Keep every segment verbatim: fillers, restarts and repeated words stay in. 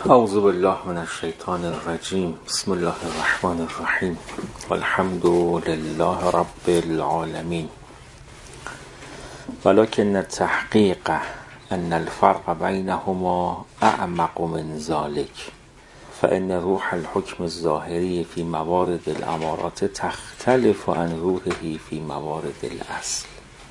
اعوذ بالله من الشیطان الرجیم. بسم الله الرحمن الرحیم. والحمد لله رب العالمین. ولكن التحقیق ان الفرق بینهما اعمق من ذلك فان روح الحكم الظاهری في موارد الامارات تختلف عن روحه في موارد الاصل.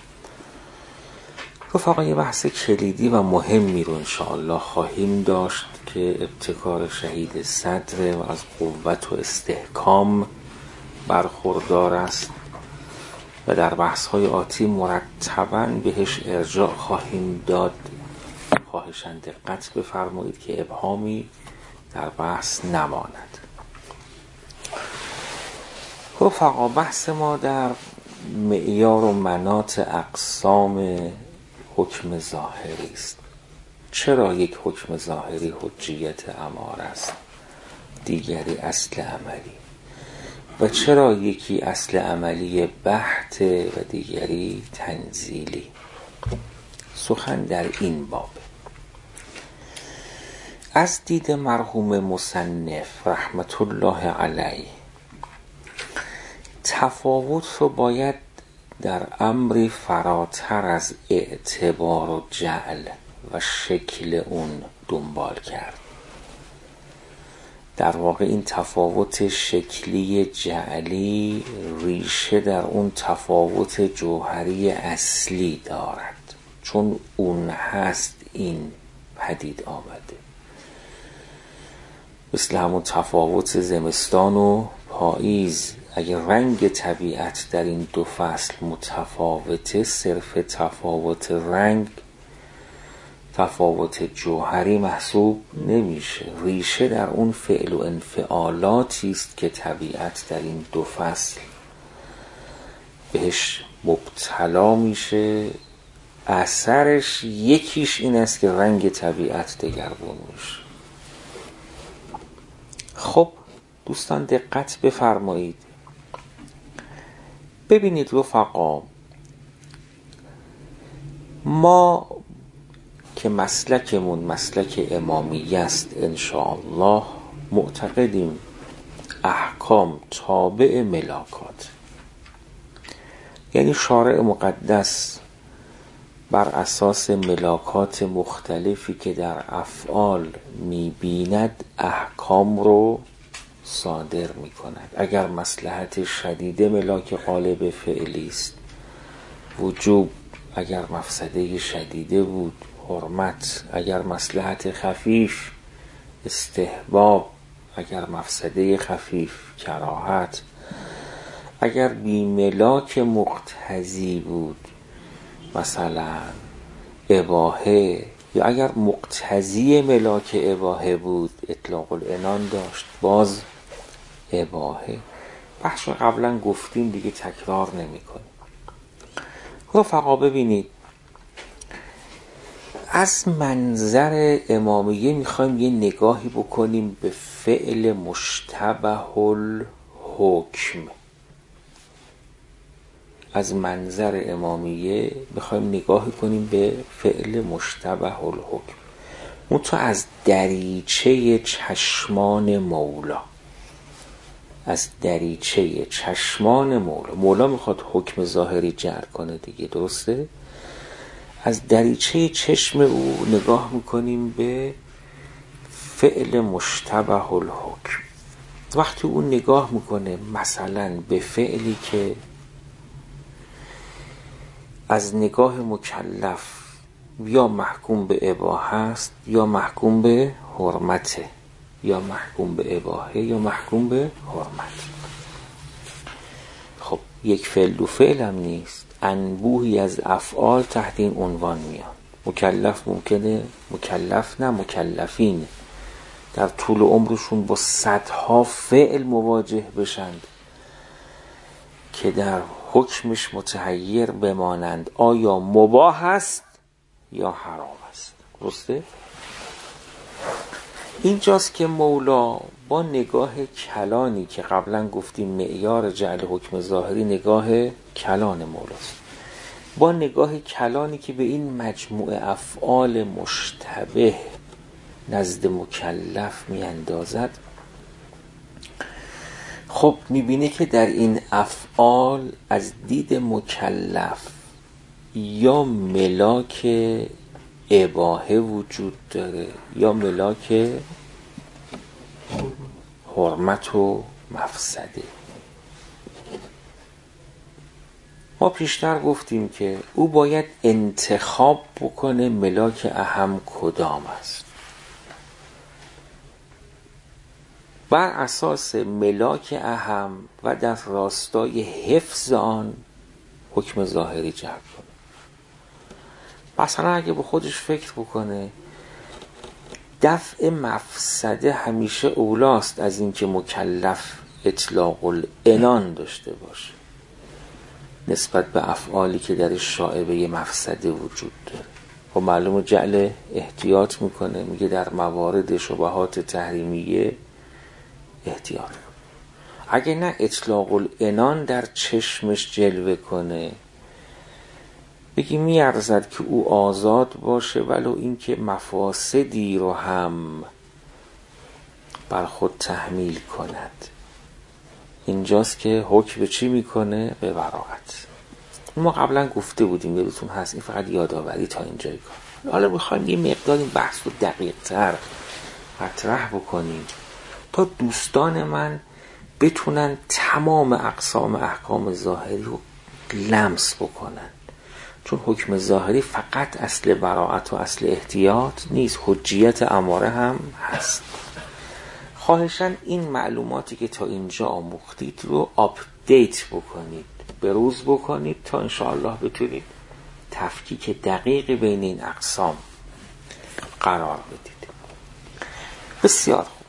رفقا یه بحث کلیدی و مهمی رو انشاءالله خواهیم داشت که ابتکار شهید صدر و از قوت و استحکام برخوردار است و در بحث‌های آتی مرتباً بهش ارجاع خواهیم داد. خواهشاً دقت بفرمایید که ابهامی در بحث نماند. رفقا بحث ما در معیار و مناط اقسام حکم ظاهری است. چرا یک حکم ظاهری حجیت اماره است، دیگری اصل عملی، و چرا یکی اصل عملی بحت و دیگری تنزیلی؟ سخن در این باب. از دید مرحوم مصنف رحمت الله علیه تفاوت رو باید در امری فراتر از اعتبار و جعل و شکل اون دنبال کرد. در واقع این تفاوت شکلی جعلی ریشه در اون تفاوت جوهری اصلی دارد، چون اون هست این پدید آمده. مثل همون تفاوت زمستان و پاییز، اگر رنگ طبیعت در این دو فصل متفاوته، صرف تفاوت رنگ تفاوت جوهری محسوب نمیشه. ریشه در اون فعل و انفعالاتی است که طبیعت در این دو فصل بهش مبتلا میشه. اثرش یکیش این است که رنگ طبیعت دگرگون میشه. خب دوستان دقت بفرمایید، ببینید رفقا، ما که مسلکمون مسلک امامیه است انشاءالله معتقدیم احکام تابع ملاکات، یعنی شارع مقدس بر اساس ملاکات مختلفی که در افعال میبیند احکام رو صادر میکند. اگر مصلحت شدیده ملاک غالب فعلی است وجوب، اگر مفسده شدیده بود حرمت، اگر مصلحت خفیف استحباب، اگر مفسده خفیف کراهت، اگر بی ملاک مقتضی بود مثلا اباحه، یا اگر مقتضی ملاک اباحه بود اطلاق العنان داشت باز اباحه. بحث رو قبلا گفتیم دیگه تکرار نمی کنیم. رفقا ببینید، از منظر امامیه میخوایم یه نگاهی بکنیم به فعل مشتبه الحکم. از منظر امامیه میخوایم نگاهی کنیم به فعل مشتبه الحکم، منتها از دریچه چشمان مولا. از دریچه چشمان مولا. مولا میخواد حکم ظاهری جعل کنه دیگه، درسته؟ از دریچه چشم او نگاه میکنیم به فعل مشتبه الحکم. وقتی او نگاه میکنه مثلا به فعلی که از نگاه مکلف یا محکوم به اباحه است یا محکوم به حرمته، یا محکوم به اباحه یا محکوم به حرمت. خب یک فعل دو فعل هم نیست، انبوهی از افعال تحت این عنوان میان. مکلف ممکنه مکلف نه مکلفین در طول عمرشون با صدها فعل مواجه بشند که در حکمش متحیر بمانند آیا مباح است یا حرام است. درسته؟ اینجاست که مولا با نگاه کلانی که قبلا گفتیم معیار جعل حکم ظاهری نگاه کلان مولاست، با نگاه کلانی که به این مجموعه افعال مشتبه نزد مکلف میاندازد، خب میبینه که در این افعال از دید مکلف یا ملاک اباحه وجود داره یا ملاک حرمت و مفسده. ما پیشتر گفتیم که او باید انتخاب بکنه ملاک اهم کدام است، بر اساس ملاک اهم و در راستای حفظ آن حکم ظاهری جلب کنه. مثلا اگه به خودش فکر بکنه دفع مفسده همیشه اولاست از اینکه مکلف اطلاق العنان داشته باشه نسبت به افعالی که در شائبه مفسده وجود داره. خب معلومه جعل احتیاط میکنه، میگه در موارد شبهات تحریمیه احتیاط کنه. اگه نه اطلاق العنان در چشمش جلوه کنه، بگی میارزد که او آزاد باشه ولو اینکه مفاسدی رو هم بر خود تحمیل کند. اینجاست که حکم به چی میکنه؟ به براءت. ما قبلا گفته بودیم، یادتون هست، این فقط یادآوری تا اینجای کار. حالا میخوایم یه مقدار این بحث رو دقیق تر مطرح بکنیم تا دوستان من بتونن تمام اقسام احکام ظاهری رو لمس بکنن، چون حکم ظاهری فقط اصل براءت و اصل احتیاط نیست، حجیت اماره هم هست. خواهشاً این معلوماتی که تا اینجا آموختید رو آپدیت بکنید، بروز بکنید تا انشاءالله بتونید تفکیک دقیقی بین این اقسام قرار بدید. بسیار خوب.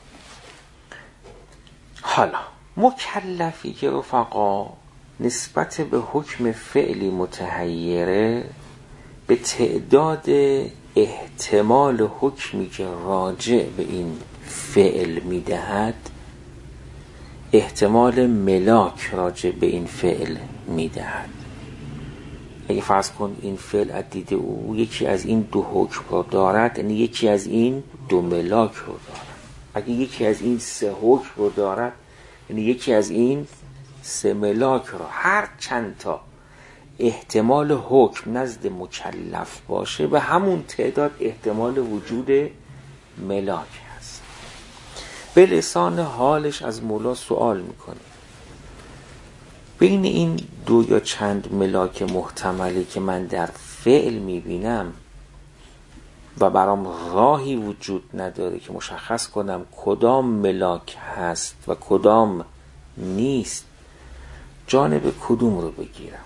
حالا مکلفی که رفقا نسبت به حکم فعلی متحیره به تعداد احتمال حکمی که راجع به این فعل میدهد احتمال ملاک راجع به این فعل میدهد. اگه فرض کن این فعل از دید او یکی از این دو حکم رو دارد، یعنی یکی از این دو ملاک رو دارد. اگه یکی از این سه حکم رو دارد، یعنی یکی از این سه ملاک رو. هر چند تا احتمال حکم نزد مکلف باشه به همون تعداد احتمال وجود ملاک هست. به لسان حالش از مولا سوال میکنه بین این دو یا چند ملاک محتملی که من در فعل میبینم و برام راهی وجود نداره که مشخص کنم کدام ملاک هست و کدام نیست، جانب کدوم رو بگیرم؟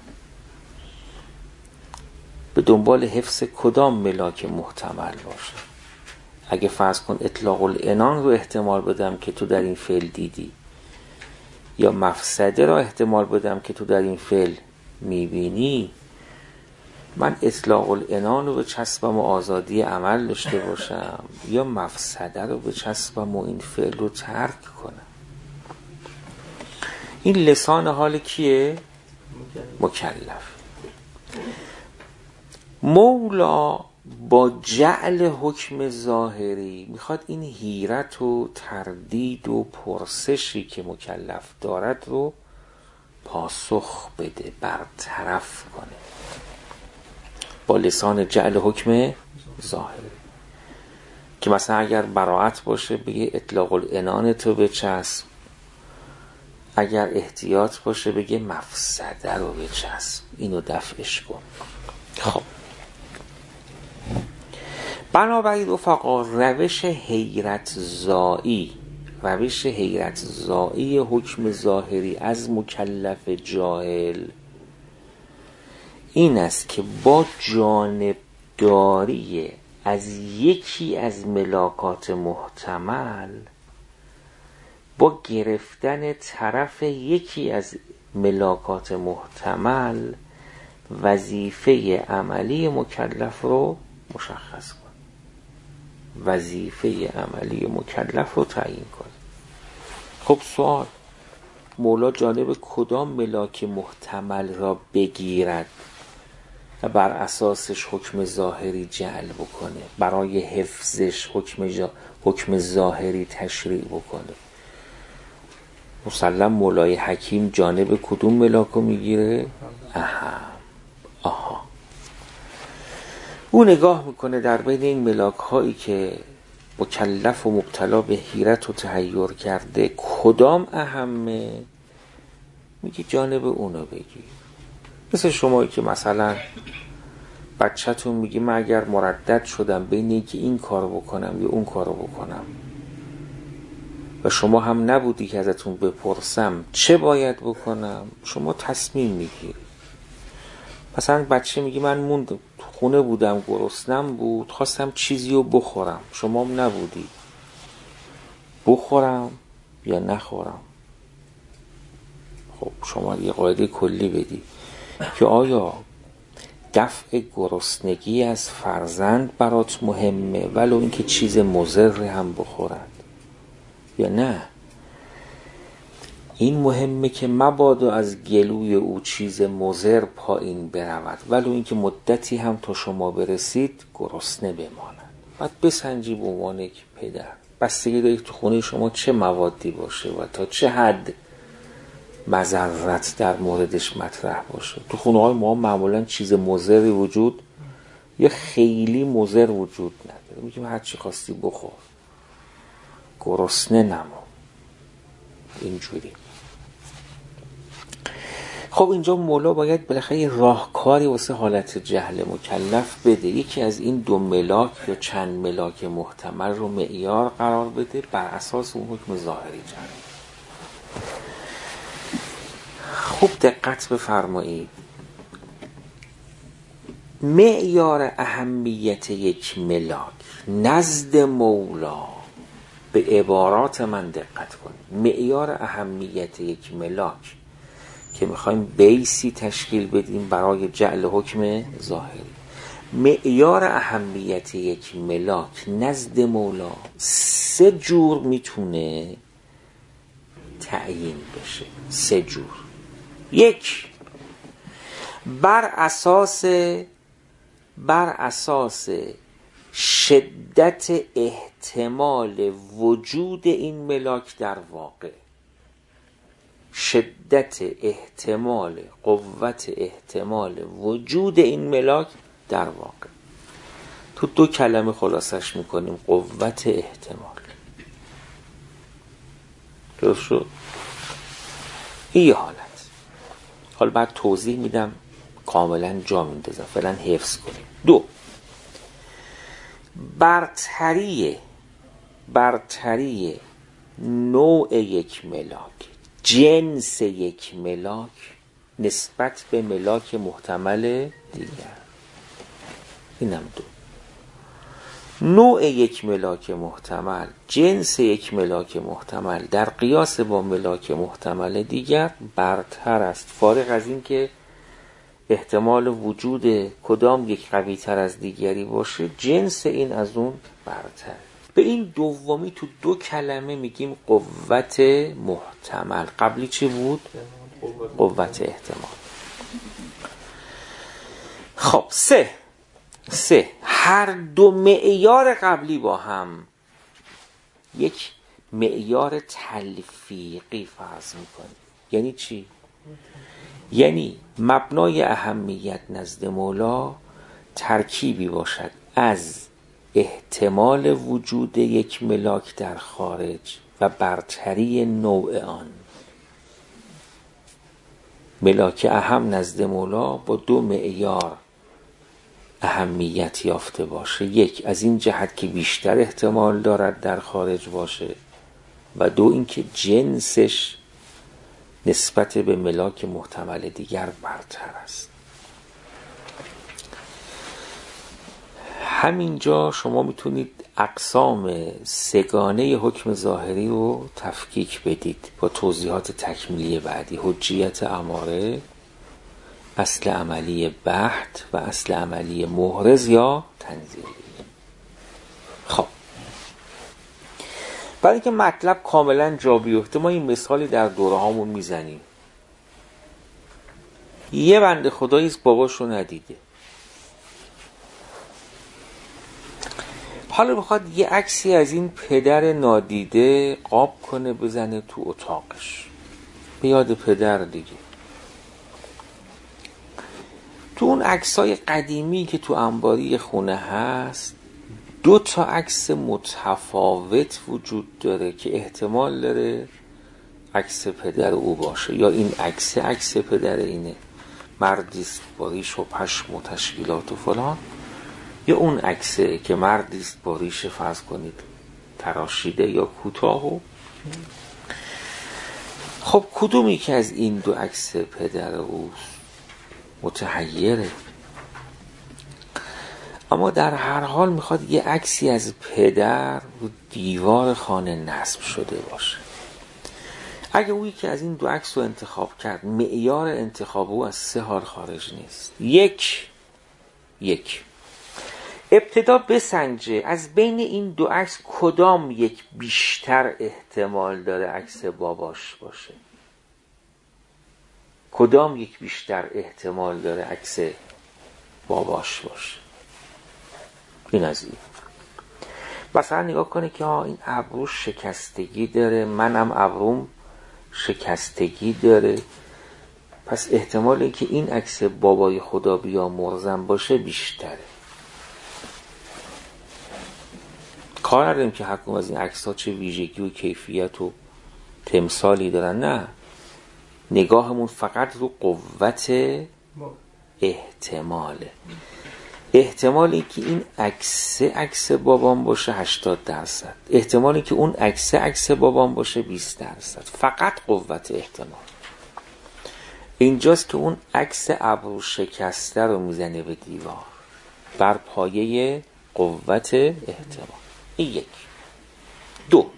به دنبال حفظ کدام ملاک محتمل باشه؟ اگه فرض کن اطلاق العنان رو احتمال بدم که تو در این فعل دیدی، یا مفسده را احتمال بدم که تو در این فعل میبینی، من اطلاق العنان رو به چسبم و آزادی عمل داشته باشم یا مفسده رو به چسبم و این فعل رو ترک کنم؟ این لسان حال کیه؟ مکلف. مولا با جعل حکم ظاهری میخواد این حیرت و تردید و پرسشی که مکلف دارد رو پاسخ بده، برطرف کنه با لسان جعل حکم ظاهری. که مثلا اگر براءت باشه بگه اطلاق العنان تو بچسب، اگر احتیاط باشه بگه مفسده رو بچسب، اینو دفعش کن. خب بنابراین رفقا روش حیرت زایی روش حیرت زایی حکم ظاهری از مکلف جاهل این است که با جانبداری از یکی از ملاکات محتمل، با گرفتن طرف یکی از ملاکات محتمل، وظیفه عملی مکلف رو مشخص کن، وظیفه عملی مکلف رو تعیین کن. خب سوال، مولا جانب کدام ملاک محتمل را بگیرد؟ و بر اساسش حکم ظاهری جعل بکنه، برای حفظش حکم, جا... حکم ظاهری تشریع بکنه. مسلم مولای حکیم جانب کدوم ملاکو میگیره؟ اها آها او نگاه میکنه در بین این ملاک هایی که مکلف و مبتلا به حیرت و تحیر کرده کدام اهمه، میگه جانب اونو بگی. مثل شمایی که مثلا بچه‌تون میگی من اگر مردد شدم بین اینکه این کارو بکنم یا اون کارو بکنم و شما هم نبودی که ازتون بپرسم چه باید بکنم، شما تصمیم میگیری. مثلا بچه میگی من موندم خونه بودم گرسنم بود خواستم چیزی رو بخورم، شما هم نبودی، بخورم یا نخورم؟ خب شما یه قاعده کلی بدی که آیا دفع گرسنگی از فرزند برات مهمه ولو اینکه چیز مضر هم بخورد، یا نه این مهمه که مبادا از گلوی او چیز مضر پایین برود ولو اینکه مدتی هم تا شما برسید گرسنه بماند. بعد بسنجی به عنوان یک پدر، بستگی داره تو خونه شما چه موادی باشه و تا چه حد مضرت در موردش مطرح باشه. تو خونه های ما معمولا چیز مضری وجود یا خیلی مضر وجود نداره، میگیم هر چی خواستی بخور، گرسنه نمون، اینجوری. خب اینجا مولا باید بالاخره راهکاری واسه حالت جهل مکلف بده، یکی از این دو ملاک یا چند ملاک محتمل رو معیار قرار بده، بر اساس اون حکم ظاهری جهل. خوب دقت بفرمایید، معیار اهمیت یک ملاک نزد مولا، به عبارات من دقت کنید، معیار اهمیت یک ملاک که میخوایم بیسی تشکیل بدیم برای جعل حکم ظاهری، معیار اهمیت یک ملاک نزد مولا سه جور میتونه تعیین بشه. سه جور. یک، بر اساس بر اساس شدت احتمال وجود این ملاک در واقع، شدت احتمال، قوت احتمال وجود این ملاک در واقع. تو دو کلمه خلاصش میکنیم، قوت احتمال. درست شد؟ این یه حالت. حالا بعد توضیح میدم کاملا جا میندازم، فعلا حفظ کنیم. دو، برتری برتری نوع یک ملاک، جنس یک ملاک نسبت به ملاک محتمل دیگر. اینم دو. نوع یک ملاک محتمل، جنس یک ملاک محتمل در قیاس با ملاک محتمل دیگر برتر است، فارغ از این که احتمال وجود کدام یک قوی تر از دیگری باشه، جنس این از اون برتر. به این دومی تو دو کلمه میگیم قوت محتمل. قبلی چی بود؟ قوت احتمال. خب سه سه هر دو معیار قبلی با هم یک معیار تلفیقی فرض میکنیم. یعنی چی؟ یعنی مبنای اهمیت نزد مولا ترکیبی باشد از احتمال وجود یک ملاک در خارج و برتری نوع آن. ملاک اهم نزد مولا با دو معیار اهمیت یافته باشه، یک از این جهت که بیشتر احتمال دارد در خارج باشه و دو اینکه جنسش نسبت به ملاک محتمل دیگر برتر است. همینجا شما میتونید اقسام سگانه حکم ظاهری رو تفکیک بدید با توضیحات تکمیلی بعدی: حجیت اماره، اصل عملی بحت و اصل عملی محرز یا تنزیلی. خب برای اینکه مطلب کاملا جا بیفته ما این مثالی در دوره هامون میزنیم. یه بنده خدایی است باباشو ندیده، حالا بخواد یه عکسی از این پدر نادیده قاب کنه بزنه تو اتاقش، به یاد پدر دیگه. تو اون عکسای قدیمی که تو انباری خونه هست دو تا عکس متفاوت وجود داره که احتمال داره عکس پدر او باشه. یا این عکس عکس پدر اینه، مردیست با ریش و پشم و تشکیلات و فلان، یا اون عکسه که مردیست با ریش فرض کنید تراشیده یا کوتاه. و خب کدومی که از این دو عکس پدر اوست متحیره. اما در هر حال میخواد یه عکسی از پدر رو دیوار خانه نصب شده باشه. اگه اویی که از این دو عکس رو انتخاب کرد معیار انتخاب او از سه حال خارج نیست. یک یک ابتدا بسنجه از بین این دو عکس کدام یک بیشتر احتمال داره عکس باباش باشه، کدام یک بیشتر احتمال داره عکس باباش باشه. این از این. مثلا نگاه کنه که ها این ابروش شکستگی داره، منم ابروم شکستگی داره، پس احتمال اینکه این عکس بابای خدا بیامرزم باشه بیشتره. کار نداریم که حکم از این عکس‌ها چه ویژگی و کیفیت و تمثالی دارن، نه، نگاهمون فقط رو قوت احتماله. احتمالی که این عکس عکس بابام باشه هشتاد درصد، احتمالی که اون عکس عکس بابام باشه بیست درصد. فقط قوت احتمال. اینجاست که اون عکس ابرو شکسته رو میزنه به دیوار بر پایه قوت احتمال. این یک. دو،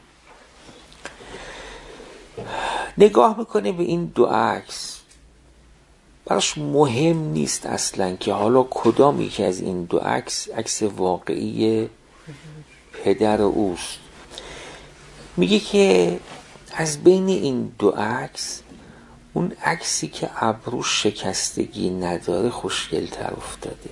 نگاه میکنه به این دو عکس، براش مهم نیست اصلا که حالا کدامی که از این دو عکس عکس واقعی پدر اوست. میگه که از بین این دو عکس اون عکسی که ابروش شکستگی نداره خوشگل‌تر افتاده.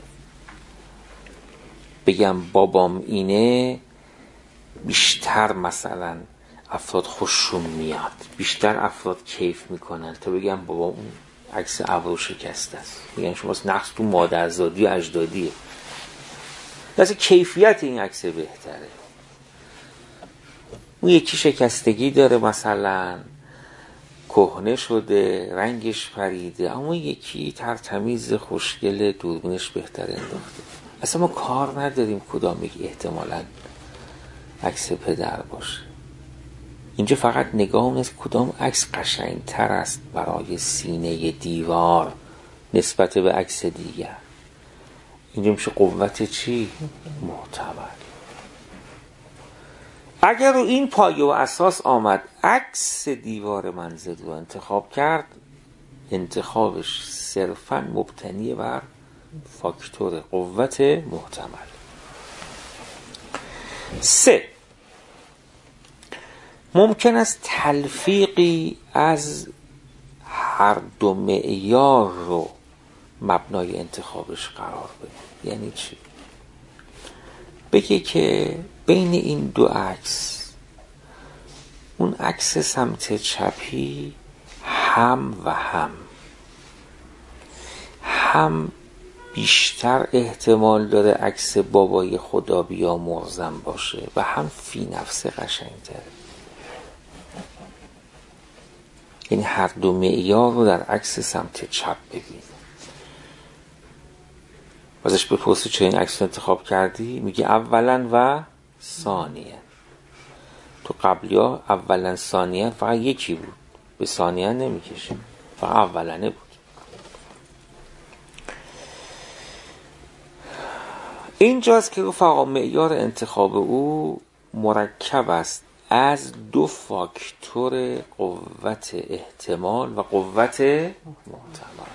بگم بابام اینه بیشتر مثلا افراد خوششون میاد، بیشتر افراد کیف میکنن تا بگم بابا اون عکس ابرو شکسته است. میگن شما نقص تو مادرزادی و اجدادیه، واسه کیفیت این عکس بهتره. اون یکی شکستگی داره، مثلا کهنه شده، رنگش پریده، اما یکی ترتمیز خوشگل، دوربینش بهتر انداخته. اصلا ما کار نداریم کدام یک احتمالاً عکس پدر باشه. اینجا فقط نگاه از کدام عکس قشنگتر است برای سینه دیوار نسبت به عکس دیگر. اینجا میشه قوت چی؟ محتمل. اگر رو این پایه و اساس آمد عکس دیوار منزل رو انتخاب کرد، انتخابش صرفاً مبتنی بر فاکتور قوت محتمل. سه، ممکن است تلفیقی از هر دو معیار رو مبنای انتخابش قرار بده. یعنی چی؟ بگه که بین این دو عکس اون عکس سمت چپی هم و هم هم بیشتر احتمال داره عکس بابای خدا بیامرزم باشه و هم فی نفس قشنگ‌تره. یعنی هر دو معیار رو در عکس سمت چپ ببین. ازش بپرسی چه این عکس رو انتخاب کردی؟ میگه اولا و ثانیه. تو قبلی ها اولا ثانیه فقط یکی بود، به ثانیه نمیکشیم، فقط اولانه بود. اینجاست که رفقا معیار انتخاب او مرکب است از دو فاکتور قوت احتمال و قوت محتمل.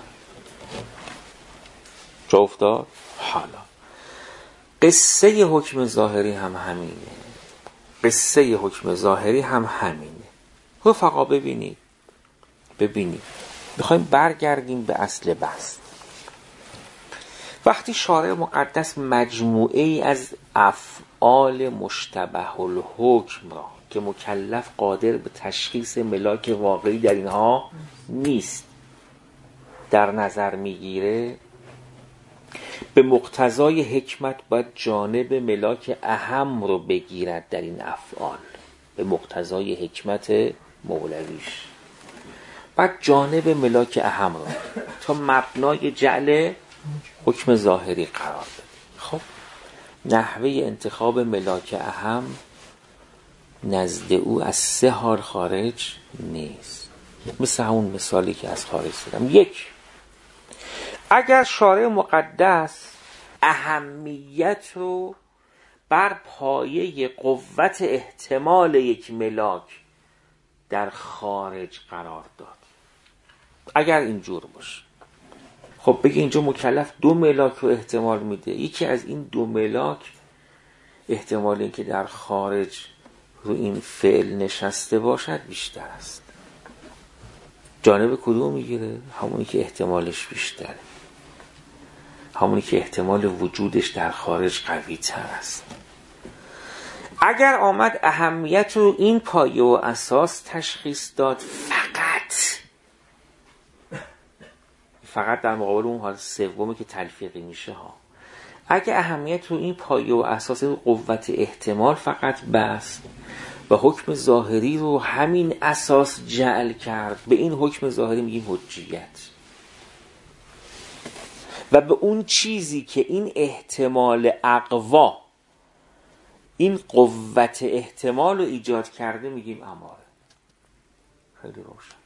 جا افتاد؟ حالا قصه حکم ظاهری هم همینه، قصه حکم ظاهری هم همینه. رفقا ببینید ببینید میخوایم برگردیم به اصل بحث. وقتی شارع مقدس مجموعه ای از افعال مشتبه الحکم را که مکلف قادر به تشخیص ملاک واقعی در اینها نیست در نظر میگیره، به مقتضای حکمت باید جانب ملاک اهم رو بگیرد در این افعال. به مقتضای حکمت مولویش باید جانب ملاک اهم رو تا مبنای جعل حکم ظاهری قرار بده. خب نحوه انتخاب ملاک اهم نزد او از سه حال خارج نیست، مثل همون مثالی که از خارج زدم. یک، اگر شارع مقدس اهمیت رو بر پایه قوت احتمال یک ملاک در خارج قرار داد، اگر اینجور باشه، خب بگی اینجا مکلف دو ملاک رو احتمال میده، یکی از این دو ملاک احتمال این که در خارج رو این فعل نشسته باشد بیشتر است. جانب کدوم میگیره؟ همونی که احتمالش بیشتره، همونی که احتمال وجودش در خارج قوی تر است. اگر آمد اهمیت رو این پایه و اساس تشخیص داد، فقط فقط در مقابل اون حال سومی که تلفیقی میشه ها، اگر اهمیت رو این پایه و اساس قوت احتمال فقط بست و حکم ظاهری رو همین اساس جعل کرد، به این حکم ظاهری میگیم حجیت، و به اون چیزی که این احتمال اقوا، این قوت احتمال رو ایجاد کرده میگیم اماره. خیلی روشن.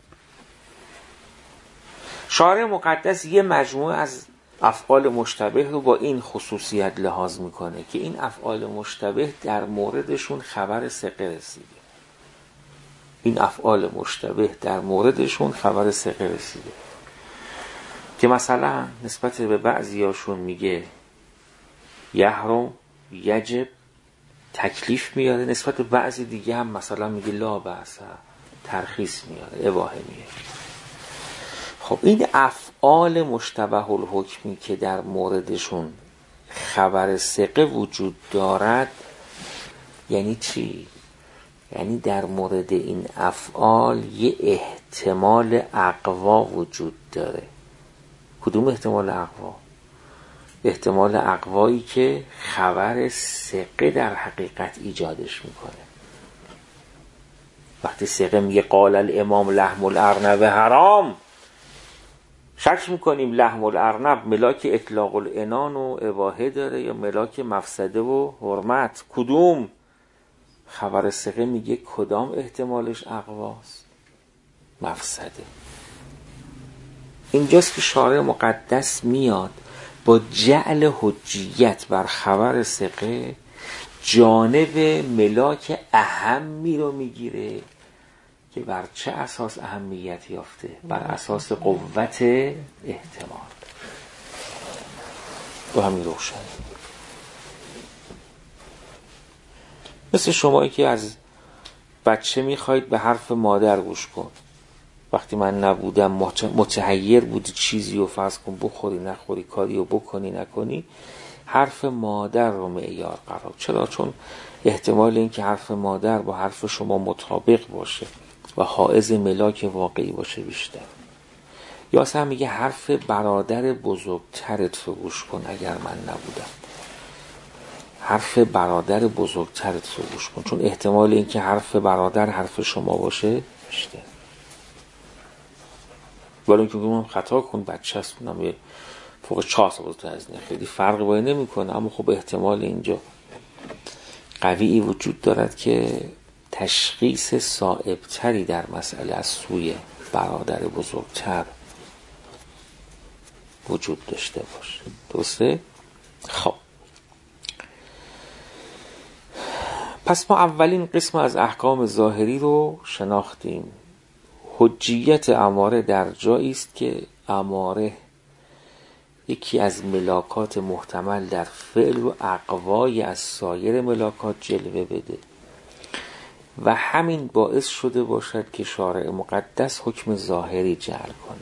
شارع مقدس یه مجموعه از افعال مشتبه رو با این خصوصیت لحاظ میکنه که این افعال مشتبه در موردشون خبر ثقه رسیده. این افعال مشتبه در موردشون خبر ثقه رسیده که مثلا نسبت به بعضیاشون میگه یحرم، یجب، تکلیف میاره، نسبت به بعضی دیگه هم مثلا میگه لا بأس، ترخیص میاره، اباحه میاره. خب این افعال مشتبه الحکمی که در موردشون خبر ثقه وجود دارد یعنی چی؟ یعنی در مورد این افعال یه احتمال اقوا وجود داره. کدوم احتمال اقوا؟ احتمال اقوایی که خبر ثقه در حقیقت ایجادش میکنه. وقتی ثقه میگه قال الامام لحم الارنب حرام، شک میکنیم لحم الارنب ملاک اطلاق العنان و اباحه داره یا ملاک مفسده و حرمت؟ کدوم؟ خبر ثقه میگه کدام احتمالش اقواست؟ مفسده. اینجاست که شارع مقدس میاد با جعل حجیت بر خبر ثقه جانب ملاک اهمی رو میگیره که بر چه اساس اهمیت یافته؟ بر اساس قوت احتمال. و همین روشن. مثل شمایی که از بچه میخواید به حرف مادر گوش کن، وقتی من نبودم متحیر بودی چیزی رو فرض کن بخوری نخوری، کاری رو بکنی نکنی، حرف مادر رو معیار قرار. چرا؟ چون احتمال این که حرف مادر با حرف شما مطابق باشه و حائز ملاک واقعی باشه بیشتر. یا اصلا میگه حرف برادر بزرگترت رو گوش کن اگر من نبودم، حرف برادر بزرگترت رو گوش کن، چون احتمال این که حرف برادر حرف شما باشه بیشتر. ولی اینکه من خطا کن بچه هست کنم یه فوق چهار سال بزرگتر از اینه، خیلی فرق باید نمی کنه، اما خب احتمال اینجا قوی وجود دارد که تشخیص صائبتری در مسئله از سوی برادر بزرگتر وجود داشته باشه. درسته؟ خب پس ما اولین قسم از احکام ظاهری رو شناختیم. حجیت اماره در جایی است که اماره یکی از ملاکات محتمل در فعل و اقوای از سایر ملاکات جلوه بده و همین باعث شده باشد که شارع مقدس حکم ظاهری جعل کند.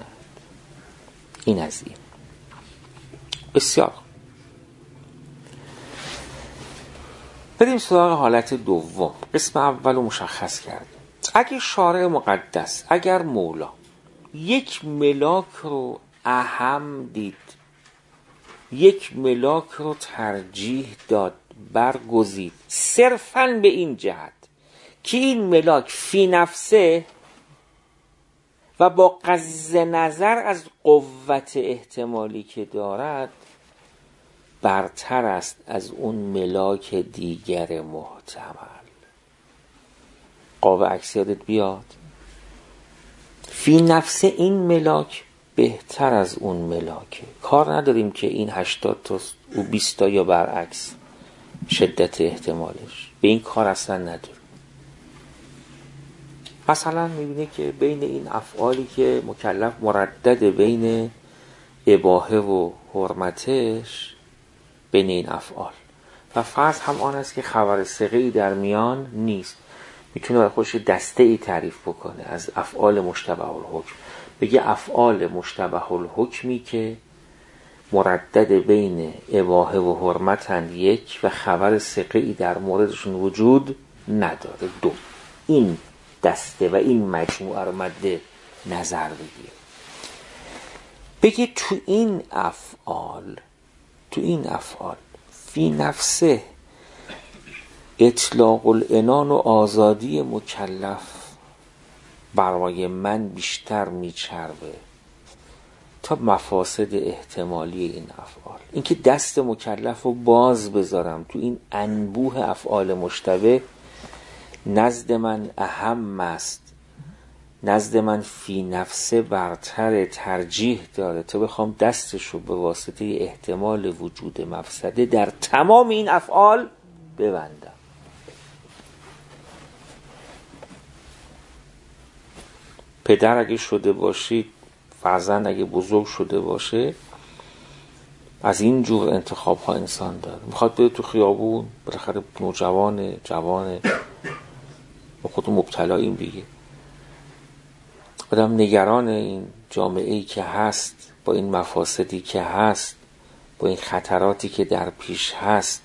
این از این. بسیار بریم سراغ حالت دوم. قسم اول رو مشخص کردیم. اگه شارع مقدس، اگر مولا یک ملاک رو اهم دید، یک ملاک رو ترجیح داد، برگزید صرفاً به این جهت که این ملاک فی نفسه و با غض نظر از قوت احتمالی که دارد برتر است از اون ملاک دیگر محتمل. قاب عکسی یادت بیاد؟ فی نفس این ملاک بهتر از اون ملاکه. کار نداریم که این هشتاد تاست و بیست تا یا برعکس شدت احتمالش، به این کار اصلا نداریم. مثلا میبینه که بین این افعالی که مکلف مردد بین اباحه و حرمتش، بین این افعال و فرض هم آن است که خبر ثقه‌ای در میان نیست، میتونه برای خودش دسته ای تعریف بکنه از افعال مشتبه الحکم، بگه افعال مشتبه الحکمی که مردد بین اباحه و حرمتند یک و خبر ثقه‌ای در موردشون وجود نداره دو. این دسته و این مجموعه رو مد نظر بگیر. بگه تو این افعال تو این افعال فی نفسه اطلاق العنان و آزادی مکلف برای من بیشتر میچربه تا مفاسد احتمالی این افعال. اینکه دست مکلف رو باز بذارم تو این انبوه افعال مشتبه نزد من اهم است، نزد من فی نفسه برتر، ترجیح داره تا بخوام دستش رو به واسطه احتمال وجود مفسده در تمام این افعال ببندم. پدر اگه شده باشید، فرزند اگه بزرگ شده باشه، از این جور انتخاب ها انسان داره. میخواد بره تو خیابون، بالاخره نوجوان جوان با خودمون مبتلاییم دیگه، آدم نگران این جامعه‌ای که هست، با این مفاسدی که هست، با این خطراتی که در پیش هست،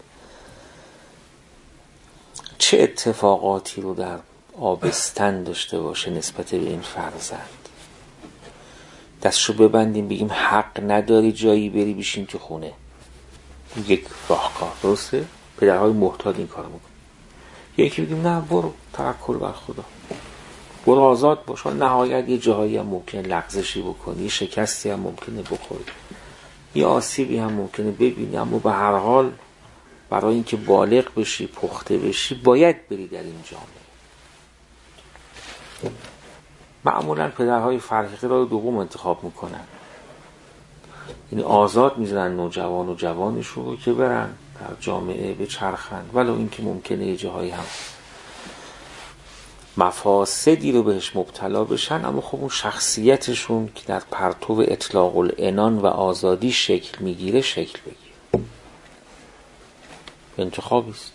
چه اتفاقاتی رو در آبستن داشته باشه نسبت به این فرزند. دستشو ببندیم بگیم حق نداری جایی بری بشین تو خونه، یک راهکار. درسته؟ پدرهای محتاط این کارو میکنن. یکی بگیم نه برو توکل بر خدا، برو آزاد باش، نهایت یه جایی هم ممکنه لغزشی بکنی، یه شکستی هم ممکنه بخوری، یه آسیبی هم ممکنه ببینی، اما به هر حال برای اینکه بالغ بشی، پخته بشی، باید بری در این جامعه. معمولا پدرهای فرهیخته را دوم انتخاب میکنن، یعنی آزاد میذارن نوجوان و جوانشون رو که برن در جامعه بچرخن، ولو اینکه ممکنه یه جاهایی هم مفاسدی رو بهش مبتلا بشن، اما خب اون شخصیتشون که در پرتو اطلاق العنان و آزادی شکل میگیره شکل بگیره. انتخابی است.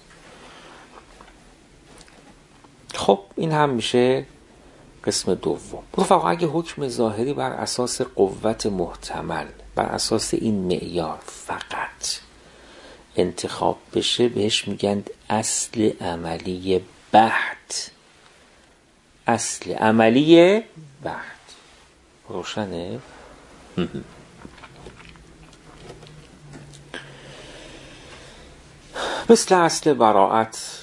خب این هم میشه قسم دوم. رفقا اگه حکم ظاهری بر اساس قوت محتمل، بر اساس این معیار فقط انتخاب بشه، بهش میگن اصل عملی بحت. اصل عملی بحت. روشنه؟ مثل اصل براعت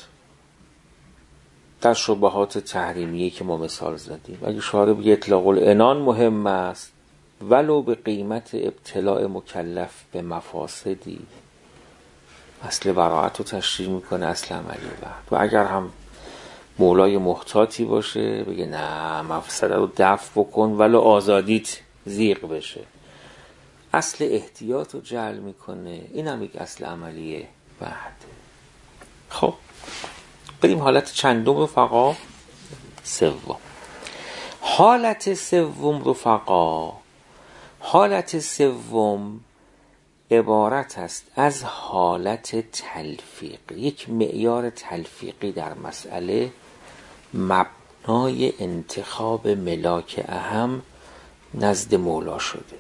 در شبهات تحریمیه که ما مثال زدیم. اگه شارع بگه اطلاق العنان مهم است ولو به قیمت ابتلاع مکلف به مفاسدی، اصل براعت رو تشریح میکنه اصل عملی بحت. و اگر هم مولای محتاطی باشه بگه نه مفسده رو دفع بکن ولو آزادیت زیغ بشه، اصل احتیاط رو جعل میکنه. این هم یک اصل عملی بحته. خب بریم حالت چندم رفقا؟ سوم. حالت سوم رفقا، حالت سوم عبارت است از حالت تلفیق، یک معیار تلفیقی در مسئله مبنای انتخاب ملاک اهم نزد مولا شده.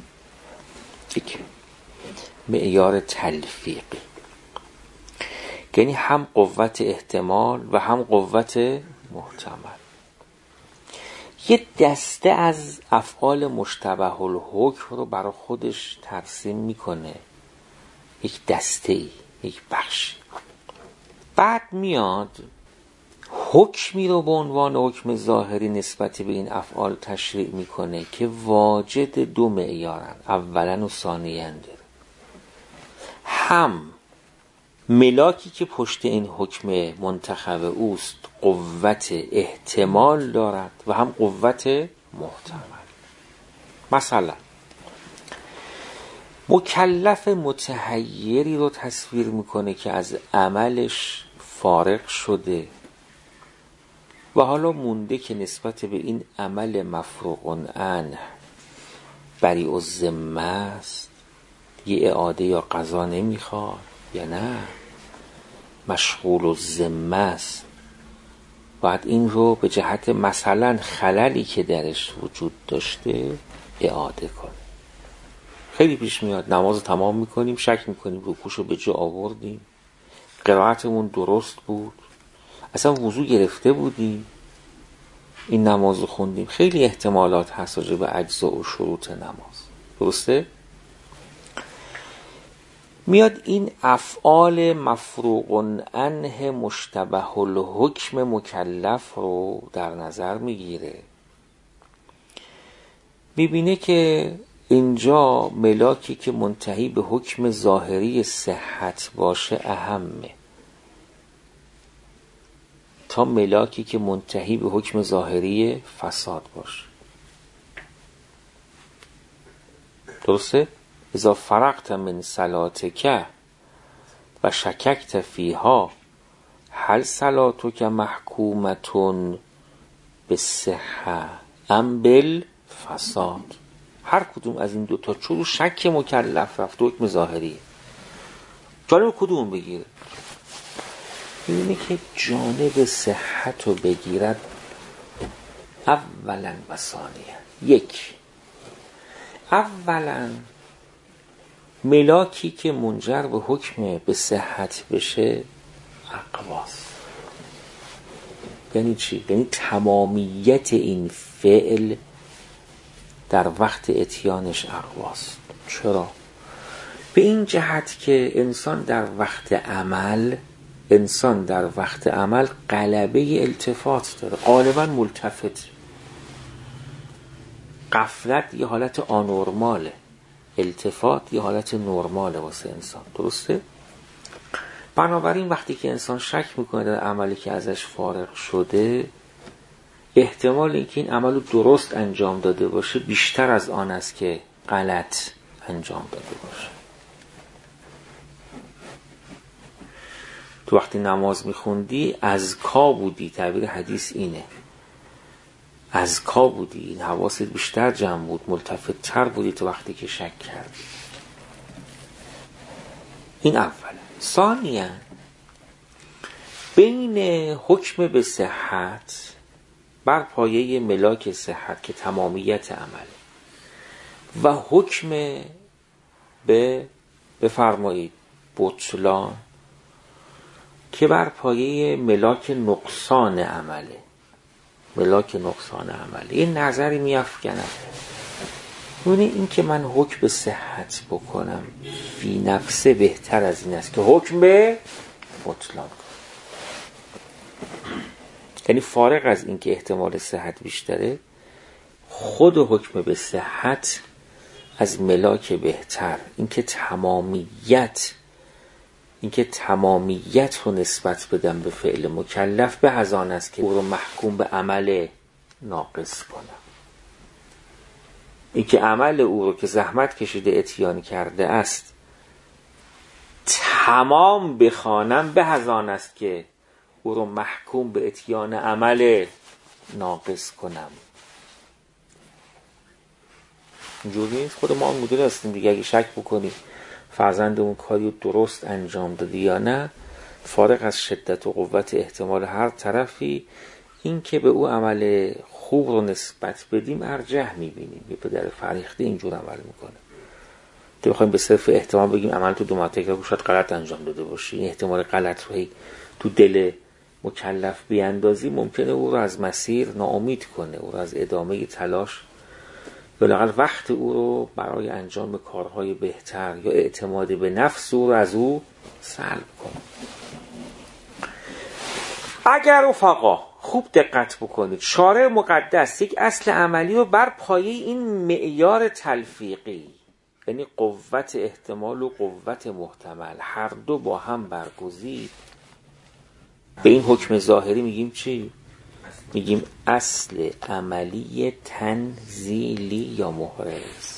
یک معیار تلفیقی یعنی هم قوت احتمال و هم قوت محتمل. یه دسته از افعال مشتبه الحکم رو برای خودش ترسیم میکنه، یک دسته ای، یک بخش. بعد میاد حکمی رو به عنوان حکم ظاهری نسبت به این افعال تشریع میکنه که واجد دو معیارن، اولا و ثانیاً داره. هم ملاکی که پشت این حکم منتخب اوست قوت احتمال دارد و هم قوت محتمل. مثلا مکلف متحیری رو تصویر میکنه که از عملش فارغ شده و حالا مونده که نسبت به این عمل مفروغ عنه بریء الذمه است، یه اعاده یا قضا نمیخواد یا نه مشغول الذمه است، باید این رو به جهت مثلا خللی که درش وجود داشته اعاده کنه. خیلی پیش میاد نماز تمام میکنیم شک میکنیم رکوعشو به جا آوردیم، قرائتمون درست بود، اصلا وضو گرفته بودیم، این نماز رو خوندیم. خیلی احتمالات هست راجع به اجزا و شروط نماز، درسته؟ میاد این افعال مفروغ عنه مشتبه الحکم مکلف رو در نظر میگیره، میبینه که اینجا ملاکی که منتهی به حکم ظاهری صحت باشه اهمه تا ملاکی که منتهی به حکم ظاهری فساد باشه. درسته؟ اذا فرغت من صلاتک و شککت فیها هل صلاتک محکومتون بالصحة ام بالفساد. هر کدوم از این دوتا چون شک مکلف رفت حکم ظاهریه، جانب کدوم بگیره؟ می‌بینه که جانب صحت رو بگیرد اولا و ثانیا. یک، اولا ملاکی که منجر به حکم به صحت بشه اقواست. یعنی چی؟ یعنی تمامیت این فعل در وقت اتیانش اقواست. چرا؟ به این جهت که انسان در وقت عمل انسان در وقت عمل غلبه التفات داره، غالبا ملتفت. غفلت یه حالت آنورماله، التفات یه حالت نرماله واسه انسان، درسته؟ بنابراین وقتی که انسان شک میکنه در عملی که ازش فارغ شده، احتمال اینکه این عمل رو درست انجام داده باشه بیشتر از آن است که غلط انجام داده باشه. تو وقتی نماز میخوندی اذکا بودی، تعبیر حدیث اینه، اذکا بودی، این حواست بیشتر جمع بود، ملتفت تر بودی تو وقتی که شک کردی. این اوله. ثانیاً بین حکم به صحت بر پایه ملاک صحت که تمامیت عمل و حکم به بفرمایید بطلان که بر پایه ملاک نقصان عمله، ملاک نقصان عمله، این نظری میافکنم اونه این که من حکم به صحت بکنم فی نفسه بهتر از این است که حکم به بطلان کنم. یعنی فارغ از این که احتمال صحت بیشتره، خود حکم به صحت از ملاک بهتر، این که تمامیت این که تمامیت رو نسبت بدم به فعل مکلف به از آن است که او رو محکوم به عمل ناقص کنم. این که عمل او رو که زحمت کشیده اتیان کرده است تمام بخوانم به از آن است که او رو محکوم به اتیان عمل ناقص کنم. اینجوری نیست. خود ما مدیر هستیم دیگه، اگه شک بکنیم فرزندمون کاری درست انجام داده یا نه، فارغ از شدت و قوت احتمال هر طرفی، این که به او عمل خوب رو نسبت بدیم ارجح میبینیم. یه پدر فریخته اینجور عمل میکنه، تو بخوایم به صرف احتمال بگیم عمل تو دو مرتبه تکرار شاید غلط انجام داده باشی، این احتمال غلط رو هی تو دل مکلف بیاندازی ممکنه او رو از مسیر ناامید کنه، او رو از ادامه تلاش بلااقل وقت او رو برای انجام کارهای بهتر یا اعتماد به نفس او رو از او سلب کنه. اگر رفقا خوب دقت بکنید، شارع مقدس یک اصل عملی رو بر پایه این معیار تلفیقی، یعنی قوت احتمال و قوت محتمل، هر دو با هم برگزید، به این حکم ظاهری میگیم چی؟ میگیم اصل عملی تنزیلی یا محرز.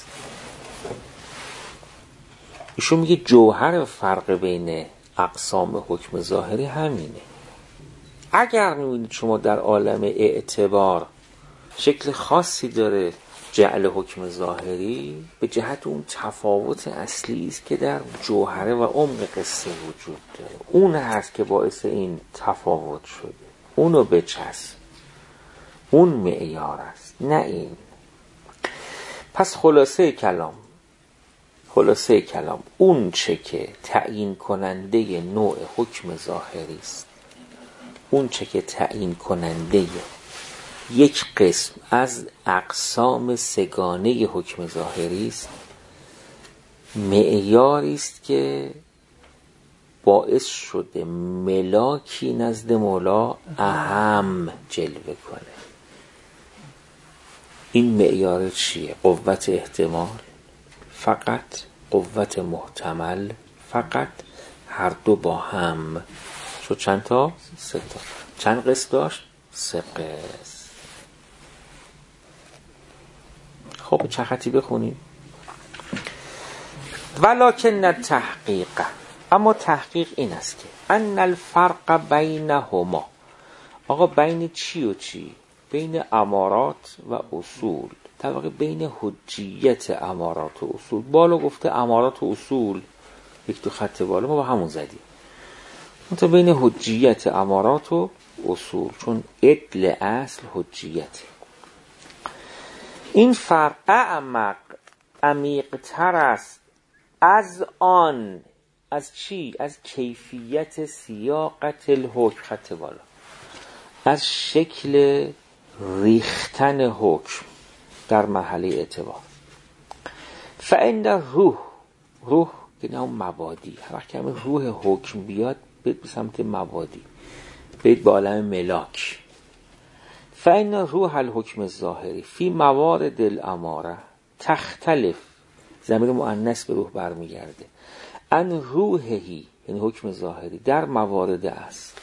ایشون میگه جوهر فرق بین اقسام حکم ظاهری همینه. اگر میبینید شما در عالم اعتبار شکل خاصی داره جعل حکم ظاهری، به جهت اون تفاوت اصلی است که در جوهره و عمق قصه وجود داره، اون هست که باعث این تفاوت شده، اونو بچسب، اون معیار است نه این. پس خلاصه کلام خلاصه کلام اون چه که تعیین کننده نوع حکم ظاهری است، اون چه که تعیین کننده یک قسم از اقسام سگانه حکم ظاهری است، معیاری است که باعث شده ملاکی نزد مولا اهم جلوه کنه. این معیار چیه؟ قوت احتمال فقط، قوت محتمل فقط، هر دو با هم. شد چند تا؟ سه تا. چند قسم داشت؟ سه قسم. خب چه خطی بخونیم؟ ولکن التحقیق، اما تحقیق این است که ان الفرق بینهما، آقا بین چی و چی؟ بین امارات و اصول، در واقع بین حجیت امارات و اصول. بالا گفته امارات و اصول، یک تو خط بالا ما با همون زدیم، منتها بین حجیت امارات و اصول، چون عدل اصل حجیت. این فرق اعمق، عمیق تر است از آن، از چی؟ از کیفیت سیاقت الحکم، خط بالا، از شکل ریختن حکم در مرحله اعتبار. فإن روح، روح که نه مبادی، هر وقت که روح حکم بیاد بید به سمت مبادی، بید به عالم ملاک. فإن روح الحکم الظاهری فی موارد الاماره تختلف، ضمیر مؤنث به روح برمیگرده، ان روحهی یعنی حکم ظاهری در موارد است،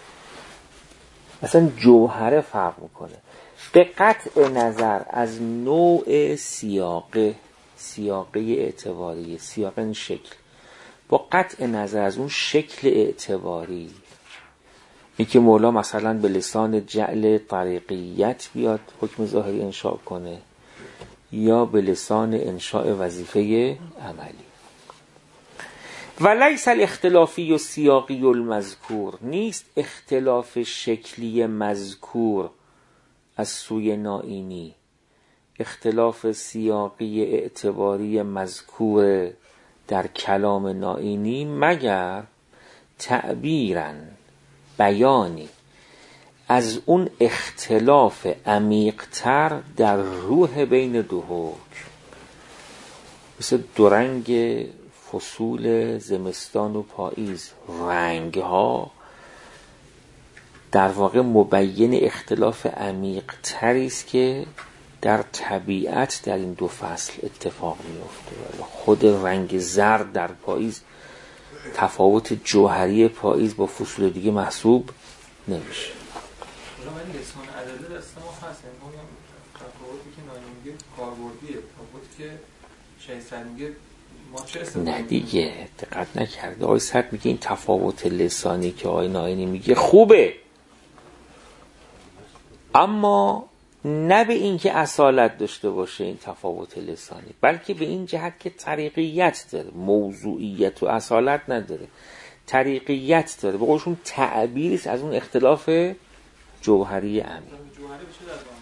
اصلا جوهره فرق میکنه به قطع نظر از نوع سیاقه، سیاقه اعتباری، سیاقه این شکل، با قطع نظر از اون شکل اعتباری. این که مولا مثلا به لسان جعل طریقیت بیاد حکم ظاهری انشاء کنه، یا به لسان انشاء وظیفه عملی. و لیس الاختلافی و سیاقی المذکور، نیست اختلاف شکلی مذکور از سوی نائینی، اختلاف سیاقی اعتباری مذکور در کلام نائینی، مگر تعبیراً، بیانی از اون اختلاف عمیق‌تر در روح بین دو حکم، مثل دو رنگ فصول زمستان و پاییز، رنگ ها در واقع مبین اختلاف عمیق‌تری است که در طبیعت در این دو فصل اتفاق میفته. خود رنگ زرد در پاییز تفاوت جوهری پاییز با فصول دیگه محسوب نمیشه. حالا من لسان عدده دست ما هست، یعنی تفاوتی که نایم میگه کاربردیه، تفاوتی که شایستر میگه ما چه استفاده نه دیگه دقت نکرده. آقای سرد میگه این تفاوت لسانی که آقای ناینی میگه خوبه، اما نه به این که اصالت داشته باشه این تفاوت لسانی، بلکه به این جهت که طریقیت داره، موضوعیت و اصالت نداره، طریقیت داره، به قولشون تعبیریست از اون اختلاف جوهری عمیق.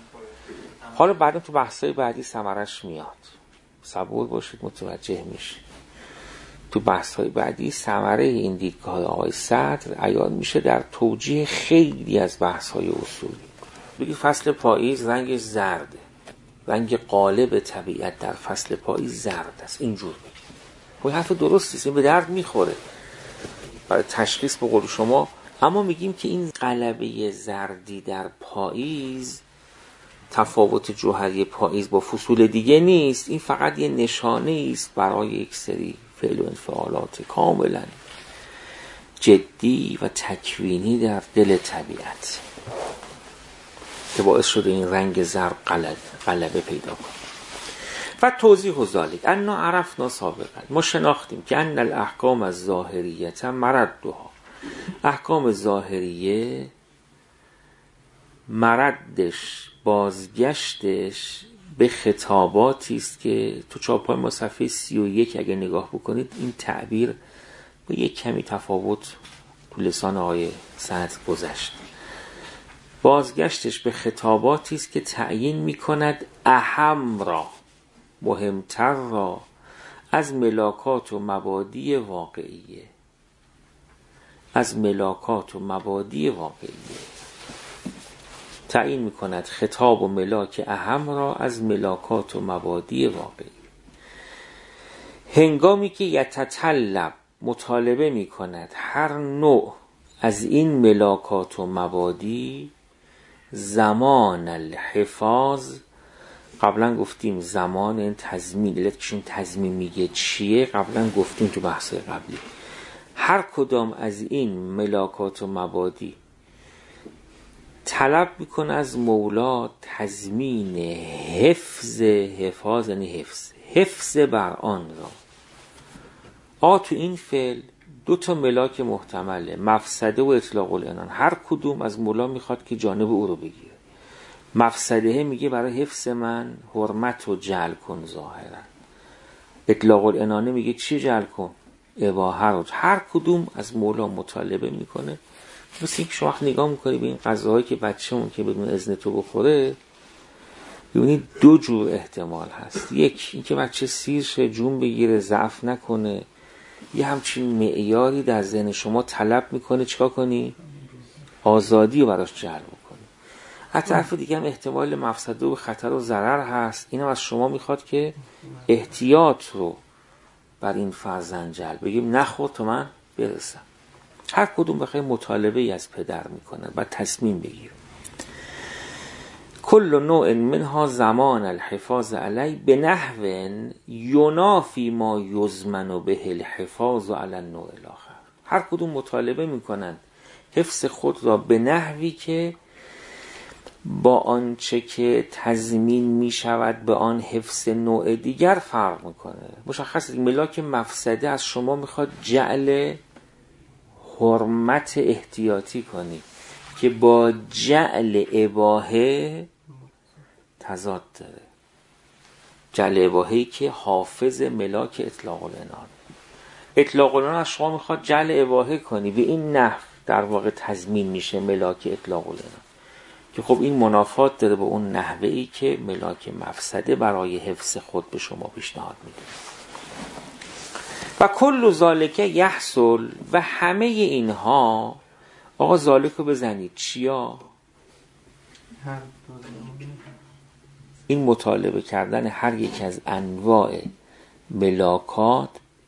حالا بعدا تو بحثای بعدی ثمرش میاد، صبور باشید متوجه میشه. تو بحث‌های بعدی ثمره این دیدگاه آقای صدر عیان میشه در توجیه خیلی از بحث‌های اصولی. بگید فصل پاییز رنگ زرده، رنگ غالب طبیعت در فصل پاییز زرد است، اینجور بگید. خب حرف درستی است، این به درد میخوره برای تشخیص به قول شما. اما میگیم که این غلبه زردی در پاییز تفاوت جوهری پاییز با فصول دیگه نیست، این فقط یه نشانه است برای یک سری فعل و انفعالات کاملا جدی و تکوینی در دل طبیعت که باعث شده این رنگ زرد غلبه پیدا کنه. و توضیح و ذالک انا عرفنا سابقا، ما شناختیم که ان الاحکام الظاهریه مردها، احکام ظاهریه مردش بازگشتش به خطاباتی است که تو چاپ‌های ما صفحه سی و یک اگه نگاه بکنید این تعبیر با یک کمی تفاوت تو لسان آقای سعد گذشت. بازگشتش به خطاباتی است که تعیین می‌کند اهم را، مهمتر را از ملاکات و مبادی واقعیه، از ملاکات و مبادی واقعیه تعیین می‌کند خطاب و ملاک اهم را از ملاکات و مبادی واقعی. هنگامی که یتطلب مطالبه می‌کند هر نوع از این ملاکات و مبادی زمان الحفاظ، قبلا گفتیم زمان این تضمین، علتشون تضمین میگه چیه، قبلا گفتیم تو بحث قبلی. هر کدام از این ملاکات و مبادی طلب میکنه از مولا تضمین حفظ، حفاظ یعنی حفظ، حفظ بر آن را. آ تو این فعل دو تا ملاک محتمله، مفسده و اطلاق العنان. هر کدوم از مولا میخواد که جانب او رو بگیره. مفسده میگه برای حفظ من حرمت رو جعل کن ظاهرا، اطلاق العنان میگه چی جعل کن؟ اباحه رو. هر کدوم از مولا مطالبه میکنه. مثل اینکه شما وقت نگاه میکنی به این غذاهایی که بچه‌مون که بدون اذن تو بخوره، ببینید دو جور احتمال هست. یک اینکه بچه سیر شه، جون بگیره، ضعف نکنه، یه همچین معیاری در ذهن شما طلب میکنه چیکار کنی؟ آزادی رو براش جلب کنی. از طرف دیگه هم احتمال مفسده و خطر و ضرر هست، اینم از شما میخواد که احتیاط رو بر این فرزند جلب بگیم نخور تا من برسم. هر کدوم بخیر مطالبه ای از پدر میکنن و تصمیم بگیر. کل نوع منها زمان الحفاظ علی به نحو ینافی ما یضمن به الحفاظ علی النوع الاخر. هر کدوم مطالبه میکنن حفظ خود را به نحوی که با آنچه که تضمین میشود به آن حفظ نوع دیگر فرق میکنه. مشخصه ملاک مفسده از شما میخواد جعل حرمت احتیاطی کنی که با جعل اباحه تضاد داره. جعل اباحه‌ای که حافظ ملاک اطلاق العنان. اطلاق العنان از شما میخواد جعل اباحه کنی، به این نحو در واقع تضمین میشه ملاک اطلاق العنان، که خب این منافات داره با اون نحوه‌ای که ملاک مفسده برای حفظ خود به شما پیشنهاد میده. و کل ذالک یحصل، و همه اینها، آقا ذالک رو بزنید چیا؟ این مطالبه کردن هر یک از انواع ملاکات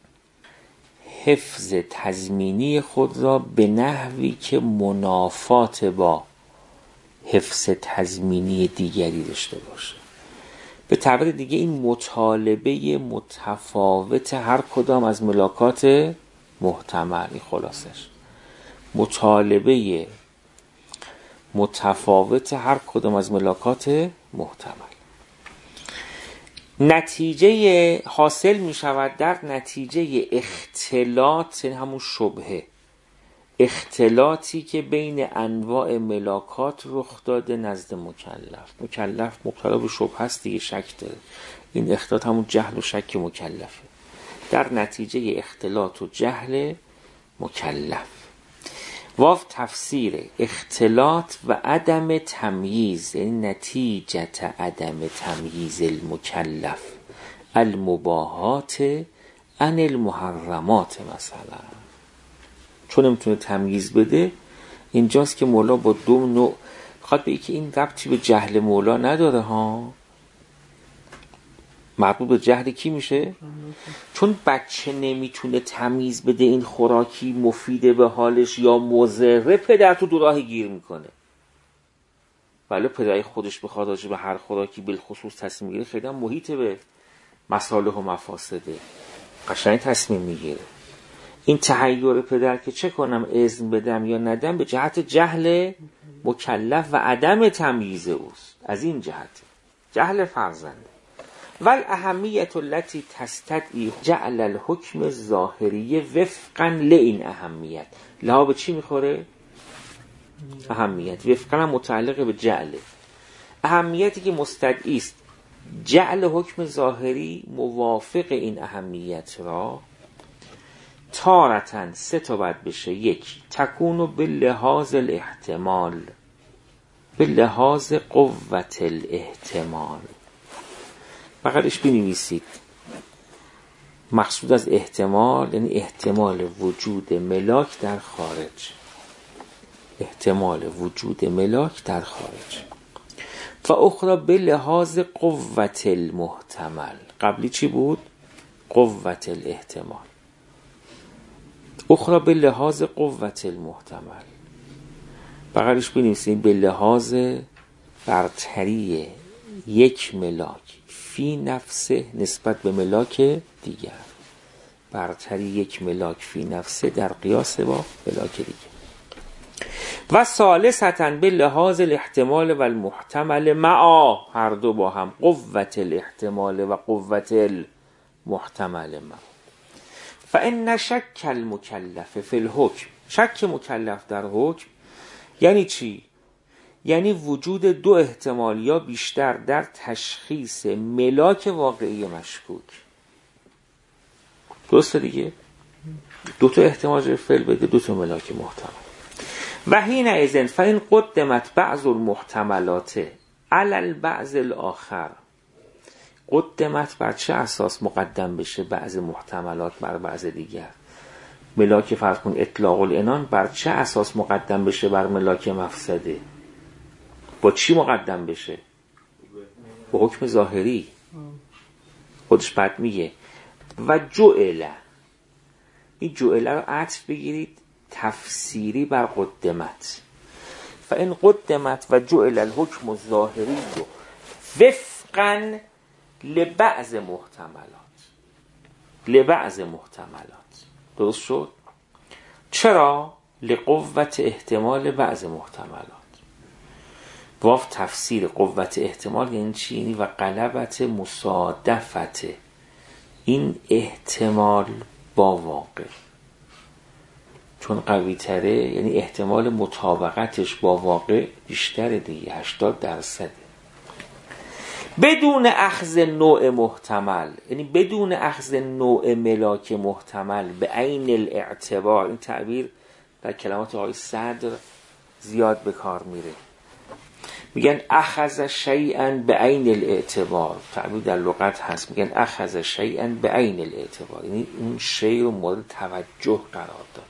حفظ تضمینی خود را به نحوی که منافات با حفظ تضمینی دیگری داشته باشه. به تعبیر دیگه این مطالبه متفاوت هر کدام از ملاکات محتمل، این خلاصش مطالبه متفاوت هر کدام از ملاکات محتمل. نتیجه حاصل می شود در نتیجه اختلاط، همون شبهه، اختلاطی که بین انواع ملاکات رخ داده نزد مکلف. مکلف مبتلا به شبهه است دیگه، شک داره. این اختلاط همون جهل و شک مکلفه. در نتیجه اختلاط و جهل مکلف. واو تفسیر اختلاط و عدم تمییز، یعنی نتیجه عدم تمییز المکلف المباهات عن المحرمات مثلا، چون نمیتونه تمییز بده. اینجاست که مولا با دو نوع خواهد بگه که این ربطی به جهل مولا نداره ها. مربوط به جهل کی میشه؟ چون بچه نمیتونه تمییز بده این خوراکی مفیده به حالش یا مضره، پدر تو دو راه گیر میکنه. ولی پدر خودش بخواد راجع به هر خوراکی بالخصوص تصمیم میگیره، خیلی هم محیط به مصالح و مفاسده، قشنگ تصمیم میگیره. این تحیر پدر که چه کنم، اذن بدم یا ندم، به جهت جهل مکلف و عدم تمییز اوست. از این جهت جهل فرزنده. ول اهمیت التي تستدعی جعل الحکم ظاهری وفقا لین اهمیت. لها به چی میخوره؟ اهمیت. وفقا هم متعلق به جعله. اهمیتی که مستدعی است جعل حکم ظاهری موافق این اهمیت را، تارتن سه تا باید بشه. یک، تکونو به لحاظ الاحتمال، به لحاظ قوت الاحتمال. بقیدش بنویسید. مقصود از احتمال یعنی احتمال وجود ملاک در خارج، احتمال وجود ملاک در خارج. و اخرى به لحاظ قوت المحتمل. قبلی چی بود؟ قوت الاحتمال. اخرى به لحاظ قوت المحتمل. بقیدش بنویسید به لحاظ برتری یک ملاک فی نفسه نسبت به ملاک دیگر. برتری یک ملاک فی نفسه در قیاس با ملاک دیگر. و ثالثاً به لحاظ الاحتمال و المحتمل معا، هر دو با هم، قوت الاحتمال و قوت المحتمل معا. فإن شک المکلف فی الحکم، شک مکلف در حکم یعنی چی؟ یعنی وجود دو احتمال یا بیشتر در تشخیص ملاک واقعی مشکوک. درسته دیگه؟ دو تا احتمال فعل بده، دو تا ملاک محتمل. و حین اذن فإن قدمت بعض المحتملات علی البعض الاخر. قدمت بر چه اساس مقدم بشه بعض محتملات بر بعض دیگر؟ ملاک فرض کن اطلاق العنان بر چه اساس مقدم بشه بر ملاک مفسده؟ با چی مقدم بشه؟ با حکم ظاهری. خودش بعد میگه و جعل. این جعل رو عطف بگیرید تفسیری بر قدمت. فإن قدمت و جعل الحکم الظاهری وفقا لبعض محتملات، لبعض محتملات. درست شد؟ چرا؟ لقوت احتمال بعض محتملات. واف تفسیر قوت احتمال یعنی چی؟ یعنی و غلبت مصادفت این احتمال با واقع. چون قوی تره یعنی احتمال مطابقتش با واقع بیشتره دیگه، هشتاد درصده. بدون اخذ نوع محتمل، یعنی بدون اخذ نوع ملاک محتمل به عین الاعتبار. این تعبیر در کلمات آقای صدر زیاد به کار میره. میگن اخذ شیئا به عین الاعتبار. تعبیر در لغت هست، میگن اخذ شیئا به عین الاعتبار، یعنی اون شی رو مورد توجه قرار داد.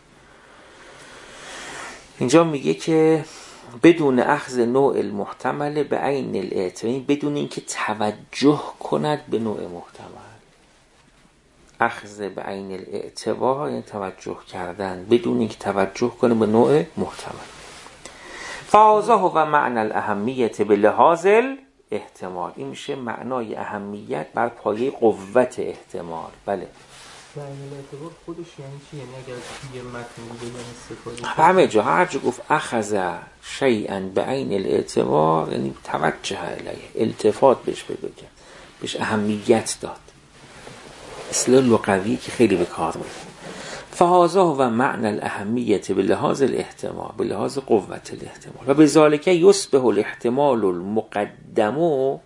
اینجا میگه که بدون اخذ نوع المحتمل به عین الاعتبار، بدون اینکه توجه کند به نوع محتمل. اخذ به عین الاعتبار یعنی توجه کردن، بدون اینکه توجه کنه به نوع محتمل. فهذا هو معنی الاهمیت به لحاظ الاحتمال. این میشه معنای اهمیت بر پایه قوت احتمال. بله. معنی الاعتبار خودش یعنی چی؟ یعنی اگر یه متن بوده یعنی استفاده همه جا هر جا گفت اخذ شیئا به عین الاعتبار یعنی توجه الیه، التفات بهش پیدا کرد، بهش اهمیت داد. اصطلاح لغوی که خیلی به کار میره. فهذا هو معنی الاهمیت به لحاظ الاحتمال، به لحاظ قوت الاحتمال. و بذالک یصبح الاحتمال المقدم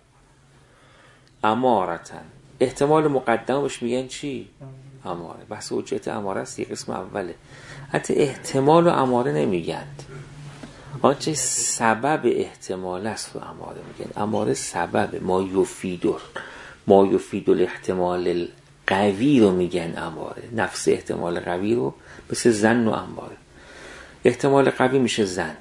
امارتن. احتمال مقدمش میگن چی؟ اماره. بحث حجت اماره است، یک قسم اوله. حتی احتمال و اماره نمیگن، آنچه سبب احتمال است و اماره میگن. اماره سبب ما یفیدو، ما یفیدو الاحتمال قوی رو میگن اماره، نفس احتمال قوی رو مثل زن و اماره. احتمال قوی میشه زن،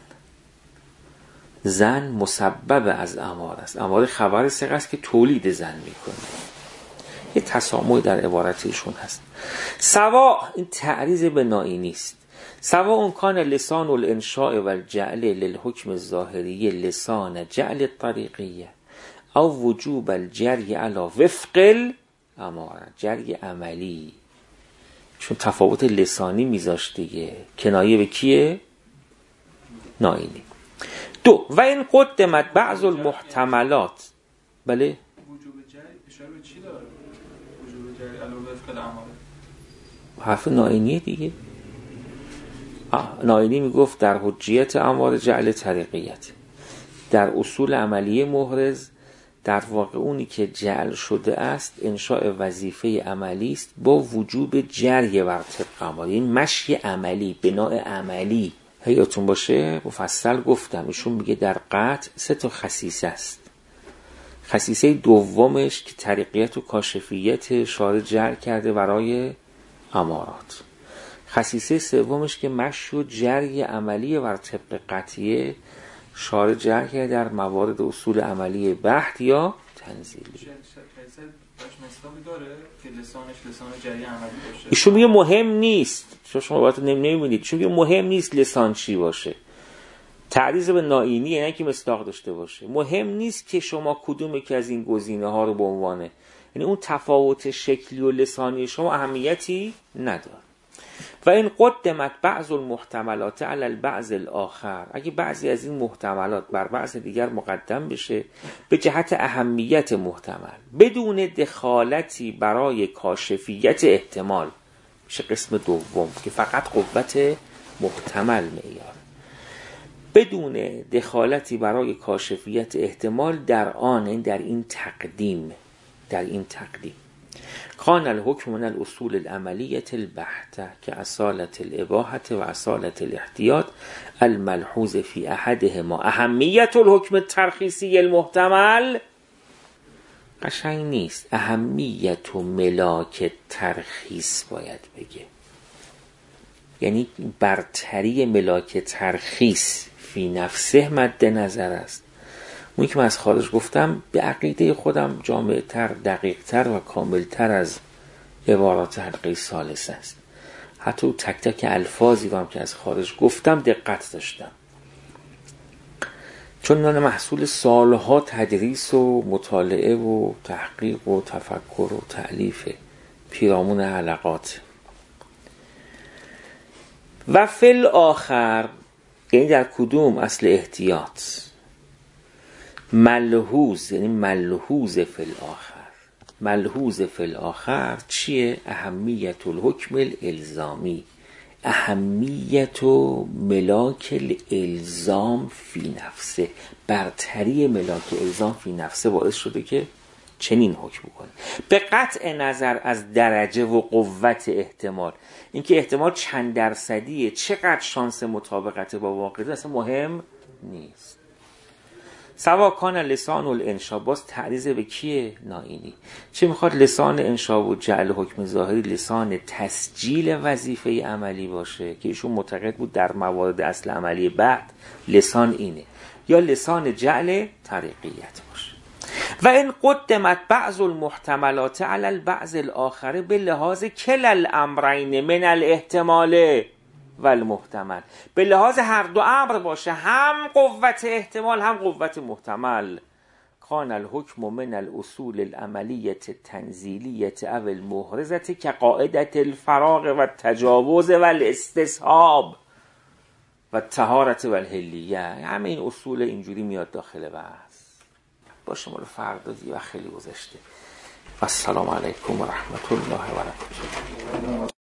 زن مسبب از اماره است، اماره خبر ثقه است که تولید زن میکنه. یه تسامح در عبارتشون هست. سوا، این تعریض به نائینی است، سوا اون کان لسان الانشاء و الجعل للحکم الظاهری لسان جعل طریقیه او وجوب الجری علا وفق الاماره، جری عملی، چون تفاوت لسانی میذاشت دیگه، کنایه به کیه؟ نائینی. دو، و این قدمت بعض المحتملات. بله وجوب جری اشاره به چی داره؟ وجوب جری علاوه وفق الاماره حرف نائینیه دیگه. نائینی میگفت در حجیت اماره جعل طریقیت، در اصول عملیه محرز در واقع اونی که جعل شده است انشاء وظیفه عملی است با وجوب جری بر طبق اماره، این مشی عملی، بناء عملی. یادتون باشه مفصل گفتم ایشون میگه در قطع سه تا خصیصه است. خصیصه دومش که طریقیت و کاشفیت شارع جعل کرده برای امارات. خصیصه سومش که مشی و جری عملی بر طبق قطعیه شارع جعل کرده در موارد اصول عملی بحث یا تنزیلی. مثالی داره که لسانش لسان جری عملی باشه؟ ایشون میگه مهم نیست، چون شما باید نمی‌بینید، چون میگه مهم نیست لسان چی باشه. تعریض به نائینی یعنی که مصداق داشته باشه. مهم نیست که شما کدوم که از این گزینه ها رو به عنوانه، یعنی اون تفاوت شکلی و لسانی شما اهمیتی نداره. و این قدمت بعض المحتملات علی البعض الاخر، اگه بعضی از این محتملات بر بعض دیگر مقدم بشه به جهت اهمیت محتمل بدون دخالتی برای کاشفیت احتمال، میشه قسم دوم که فقط قوت محتمل معیار، بدون دخالتی برای کاشفیت احتمال در آن، این در این تقدیم، در این تقدیم کان الحکم من الاصول العملیه البحته که اصالت الاباحه و اصالت الاحتیاط الملحوظ فی احدهما اهمیت الحکم الترخیصی المحتمل. قشنگ نیست، اهمیت و ملاک ترخیص باید بگه، یعنی برتری ملاک ترخیص فی نفسه مد نظر است. اون که من از خارج گفتم به عقیده خودم جامع‌تر، دقیق‌تر و کاملتر از عبارات حلقه ثالث است. حتی تک تک الفاظی رو هم که از خارج گفتم دقت داشتم، چون اینا محصول سالها تدریس و مطالعه و تحقیق و تفکر و تألیف پیرامون حلقات. و فل آخر، یعنی در کدوم اصل احتیاط، ملحوظ، یعنی ملحوظ فی الاخر. ملحوظ فی الاخر چیه؟ اهمیت الحکم الالزامی، اهمیت و ملاک الالزام فی نفسه، برتری ملاک الزام فی نفسه باعث شده که چنین حکم کنه. به قطع نظر از درجه و قوت احتمال، اینکه احتمال چند درصدیه، چقدر شانس مطابقت با واقع اصلا مهم نیست. سوا کان لسان الانشا، باز تعریض به کیه؟ نائینی. چه میخواد لسان انشا و جعل حکم ظاهری لسان تسجیل وظیفه عملی باشه که ایشون معتقد بود در موارد اصل عملی بعد لسان اینه، یا لسان جعل طریقیت باشه. و این قدمت بعض المحتملات علی البعض الاخر به لحاظ کل الامرین من الاحتمال و المحتمل، به لحاظ هر دو امر باشه، هم قوت احتمال هم قوت محتمل. کان الحکم من الاصول العملیه التنزیلیه او المحرزه که قاعده الفراغ و التجاوز و الاستصحاب و الطهارة و الحلیه. همه این اصول اینجوری میاد داخل بحث. باشه مال فردا و خیلی گذشته. السلام علیکم و رحمت الله و برکاته.